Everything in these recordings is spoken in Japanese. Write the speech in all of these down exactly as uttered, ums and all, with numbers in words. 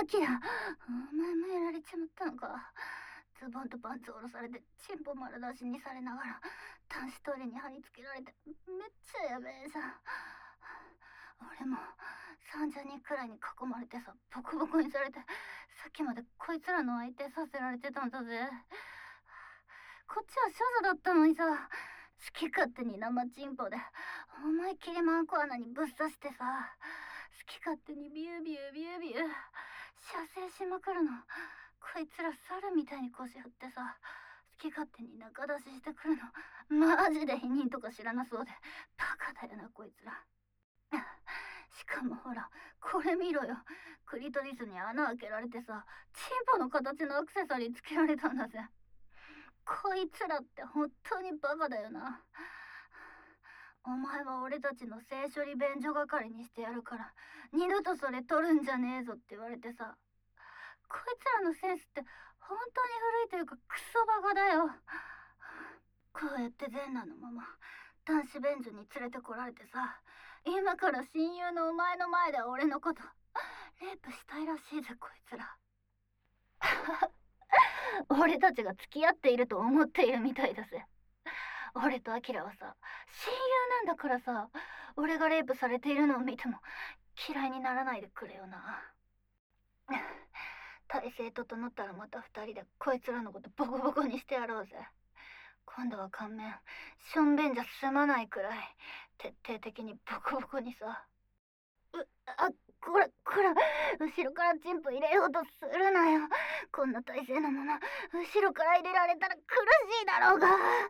キラ、お前もやられちまったのか。ズボンとパンツ下ろされて、チンポ丸出しにされながら、男子トイレに貼り付けられて、めっちゃやべえじゃん。俺もさんじゅうにんくらいに囲まれてさ、ボコボコにされて、さっきまでこいつらの相手させられてたんだぜ。こっちは処女だったのにさ、好き勝手に生チンポで思いっきりマンコ穴にぶっ刺してさ、好き勝手にビュービュービュービュー射精しまくるの。こいつら猿みたいに腰振ってさ、好き勝手に仲出ししてくるの。マジで否認とか知らなそうでバカだよなこいつら。しかもほら、これ見ろよ。クリトリスに穴開けられてさ、チンポの形のアクセサリーつけられたんだぜ。こいつらって本当にバカだよな。お前は俺たちの性処理便所係にしてやるから二度とそれ取るんじゃねえぞって言われてさ、こいつらのセンスって本当に古いというかクソバカだよ。こうやって全裸のまま男子便所に連れてこられてさ、今から親友のお前の前で俺のことレイプしたいらしいぜこいつら。俺たちが付き合っていると思っているみたいだぜ。俺とアキラはさ、親友なんだからさ、俺がレイプされているのを見ても嫌いにならないでくれよな。体勢整ったらまた二人でこいつらのことボコボコにしてやろうぜ。今度は顔面しょんべんじゃ済まないくらい徹底的にボコボコにさ。うあこらこら、後ろからチンポ入れようとするなよ。こんな体勢のまま後ろから入れられたら苦しいだろうが。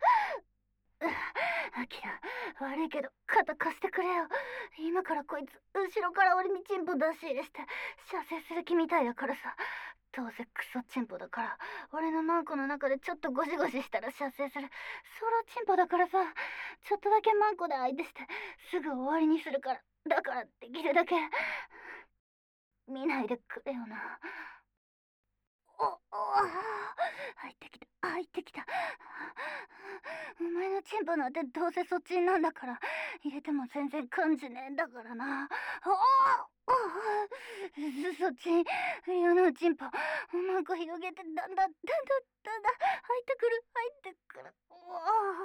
アキラ、悪いけど肩貸してくれよ。今からこいつ後ろから俺にチンポ出し入れして射精する気みたいだからさ。どうせクソチンポだから俺のマンコの中でちょっとゴシゴシしたら射精するソロチンポだからさ、ちょっとだけマンコで相手してすぐ終わりにするから。だからできるだけ見ないでくれよな。おお、入ってきた入ってきた。お前のチンポなんてどうせそっちなんだから入れても全然感じねえんだからな。おお、そっち冬のチンポマンコ広げてだんだんだんだんだんだん入ってくる入ってくる。おお、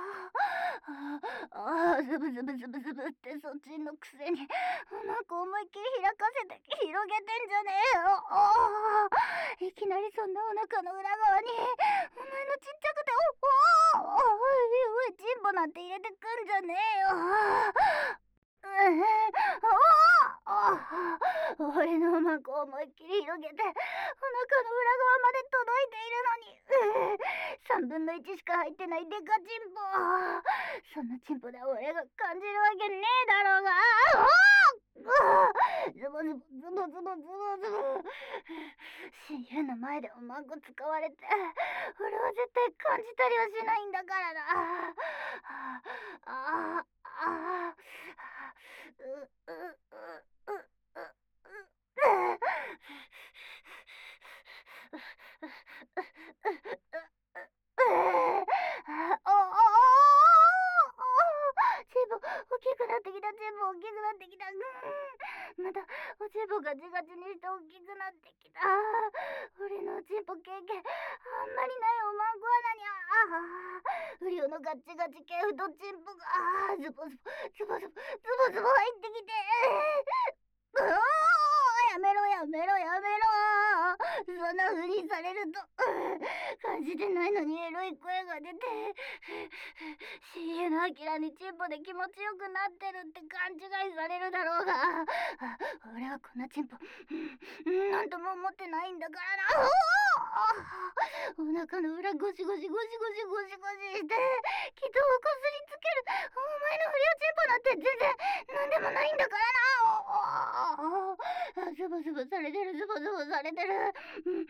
ああ、ズブズブズブズブってそっちのくせにマンコ思いっきり開かせて広げてんじゃねえよ。おお、いきなりそんなお腹の裏側にお前のちっちゃくておおおおいチンポなんて入れてくんじゃねえよ。俺のマンコ思いっきり広げてお腹の裏側まで届いているのに、さんぶんのいちしか入ってないデカチンポ。そんなチンポで俺が感じるわけねえだろうが。ズボズボズボズボズボズボ。親友の前でおマンコ使われて俺は絶対感じたりはしないんだからな。ああああ、うううううチンポ大きくなってきた。チンポ大きくなってきた。またおチンポガチガチにして大きくなってきた。俺のチンポ経験あんまりないおまんこ穴に、ああ、不良のガチガチ系太チンポがズボズボズボズボズボズボ入ってきて、うおー、やめろやめろやめろ。そんな風にされると感じてないのにエロい声が出て、親友のアキラにチンポで気持ちよくなってるって勘違いされるだろうが、俺はこんなチンポなんとも思ってないんだからな。お腹の裏ゴシゴシゴシゴシゴシゴシして気道をこすりつける。お前の不良チンポなんて全然なんでもないんだからな。ズボズボされてるズボズボされてる。うん、腰をつかまれて生チン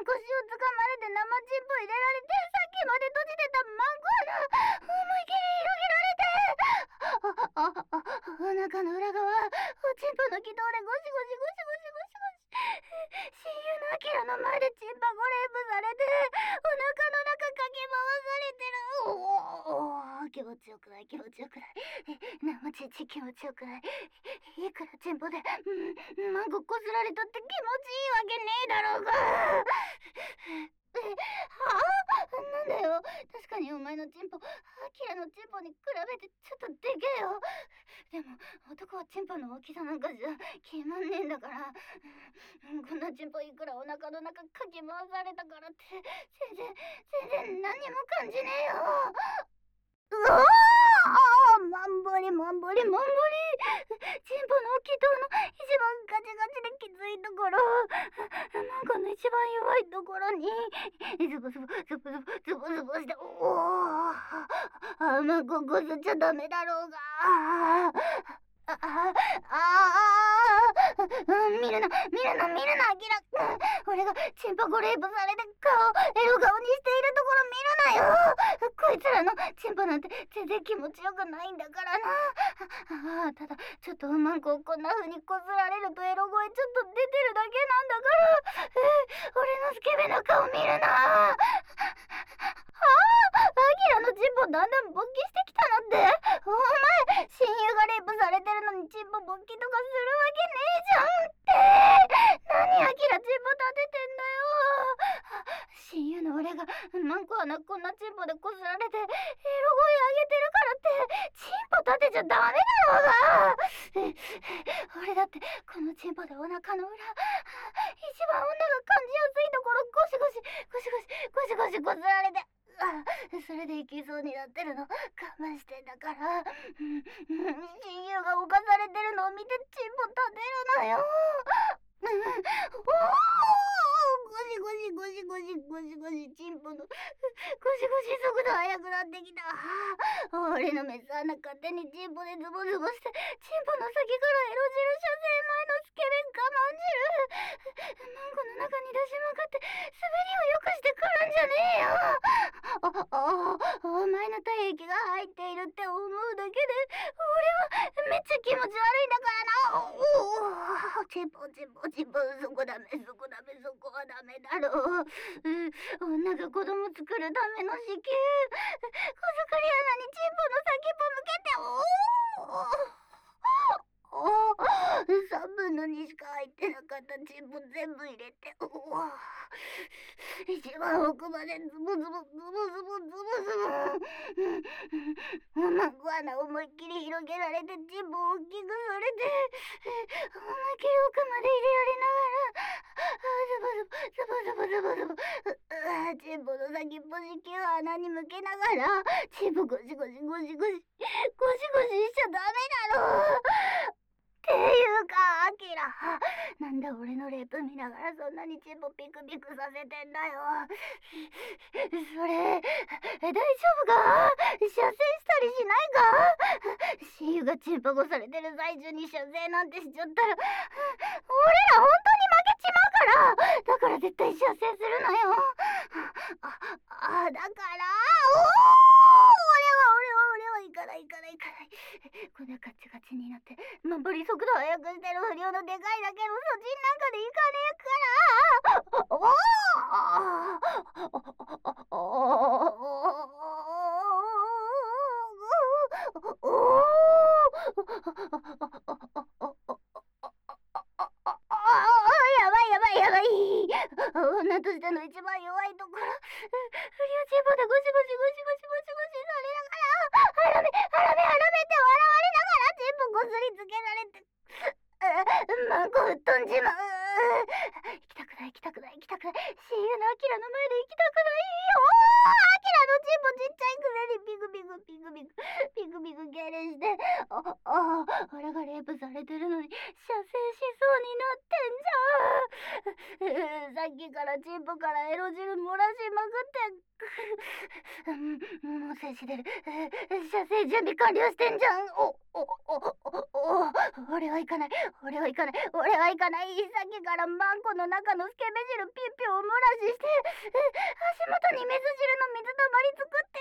ポ入れられて、さっきまで閉じてたマンコ穴思いっきり広げられて、あああお腹の裏側おチンポの気道でゴシゴシゴシゴシゴシゴシ。親友のアキラの前でチンパゴレープされてお腹の中かき回されてる。おお、気持持ちよくない気持ちよくないなんもちち気持ちよくないいくらチンポでうんマンコこすられたって気持ちいいわけねえだろうがえはあなんだよ確かにお前のチンポアキラのチンポに比べてちょっとでけえよでも男はチンポの大きさなんかじゃ決まんねえんだから、うん、こんなチンポいくらお腹の中かき回されたからって全然全然何にも感じねえようわあマンボリマンボリマンボリチンポの気筒の一番ガチガチできついところなんかの一番弱いところにズボズボズボズボズボズボしておおあまここすっちゃダメだろうがああああ見るな見るな見るなアキラ俺がチンポコレイプされて顔エロ顔にしているところ見るなよこいつらのチンポなんて全然気持ちよくないんだからなあただちょっとマンコをこんな風にこすられるとエロ声ちょっと出てるだけなんだから俺のスケベな顔見るなあアキラのチンポだんだん勃起してきたのってお前親友がレイプされてるのにチンポ勃起とかするわけねえじゃんって何アキラチンポ立ててんだよ親友の俺がマンコはなこんなチンポでこすられてエロ声上げてるからってチンポ立てちゃダメだろうが俺だってこのチンポでお腹の裏一番女が感じやすいところゴシゴシゴシゴシゴシゴシこすられてあそれでいきそうになってるの我慢してんだから、うん、親友が犯されてるのを見てチンポ立てるなよ、うん、おーゴシゴシゴシゴシゴシゴシチンポのゴシゴシ速度速くなってきた俺のメス穴勝手にチンポでズボズボしてチンポの先からエロ印射精前のスケベン我慢汁マンコの中に出しまかって滑りを良くしてくるんじゃねえよおおお前の体液が入っているって思うだけで俺はめっちゃ気持ち悪いんだからなおおチンポチンポチンポそこダメそこダメそこはダメだろう、うん、女が子供作るための子宮子作り穴にチンポの先っぽ向けておおおさんぶんのにしか入ってなかったチンポ全部入れておお一番奥までズボズボズボズボズボズボマンコ穴思いっきり広げられてチンポ大きくされて思いっきり奥まで入れられながらズボズボズボズボズボズボチンポの先っぽ子宮穴に向けながらチンポゴシゴシゴシゴシゴシゴシしちゃダメだろっていうかアキラなんで俺のレイプ見ながらそんなにチンポピクピクさせてんだよそれ大丈夫か射精したりしないか親友がチンポゴされてる最中に射精なんてしちゃったら俺ら本当に負けちまうからだから絶対射精するなよああだからおお俺は俺は俺は行かない行かない行かないこんなガチガチになってマンボリ速度速くしてる不良のでかいだけのそっちなんかで行かねえからおおやばいやばいやばい女としての一番弱いところ不良チンポでゴシゴシゴシゴシゴシゴシされながらハラメハラメハラメって笑われながらチンポこすりつけられてマンコ吹っ飛んじまう行きたくない行きたくない行きたくない親友のアキラの前で行きたくないよアキラのチンポちっちゃいくせにピクピクピクピクピクピク痙攣してああ俺がレイプされてるのに射精しそうになってんじゃんさっきからチンポからエロ汁漏らしまくってもう精子出る射精準備完了してんじゃんおおおおお俺は行かない俺は行かない俺は行かないさっきからマンコの中のスケベ汁ピッピを漏らしして足元にメス汁の水たまり作って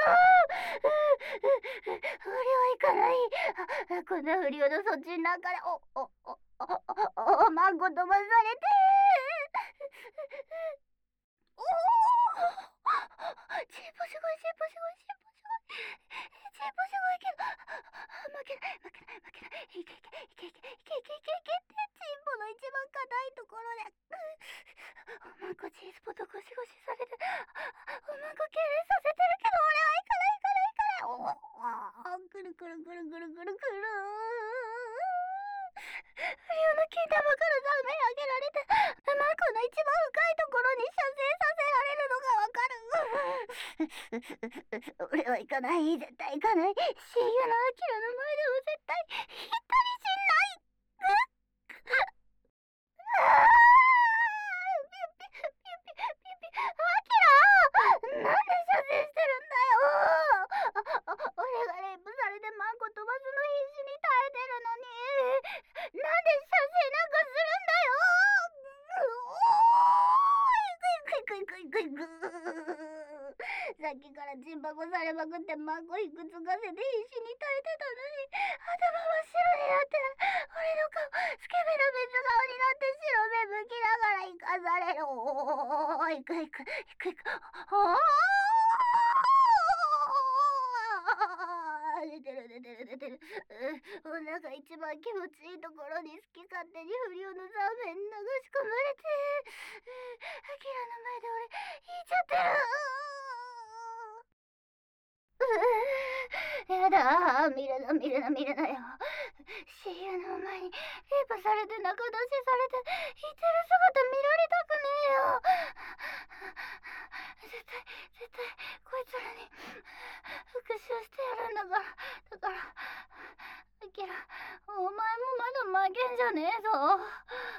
るけど俺は行かないこんな不良のそっちの中でおおおおおマンコ飛ばされておおチンポすごいチンポすごいチンポすごいチンポすごいけど、負けない負けない負けない、いけいけいけいけいけいけいけいけってチンポの一番硬いところで、おまんこチーズポとゴシゴシされて、おまんこ敬礼させてるけど、俺は行かない行かない行かない。おお、くるくるくるくるくるくる。不良の金玉から舐め上げられて、うまんこの一番深いところに射精させられるのがわかる。俺は行かない、絶対行かない。親友のアキラの前でも絶対一人死んない。あーピュピュピュピュピュピュ、アキラなんで射精してるんだよ。あ俺がレイプされてマンコ飛ばすの必死に耐えてるのに、なんで射精なんかするんだよ。おーい、くいくいくいくいくい。さっきからチンパコされまくってマンコひっくつかせて必死に耐えてたのに、頭真っ白になって、俺の顔スケベな別顔になって白目向きながら生かされる。おーいくいくいくいく。おー出てる出てる出てる。お腹一番気持ちいいところに好き勝手に不良のザーメンに流し込まれて、アキラの前で俺言いちゃってる。やだー、見るな見るな見るなよ。親友の前にレイプされて仲出しされて言ってる姿見られたくねえよ。絶対絶対こいつらに復讐してやるんだから。だからアキラ、お前もまだ負けんじゃねえぞ。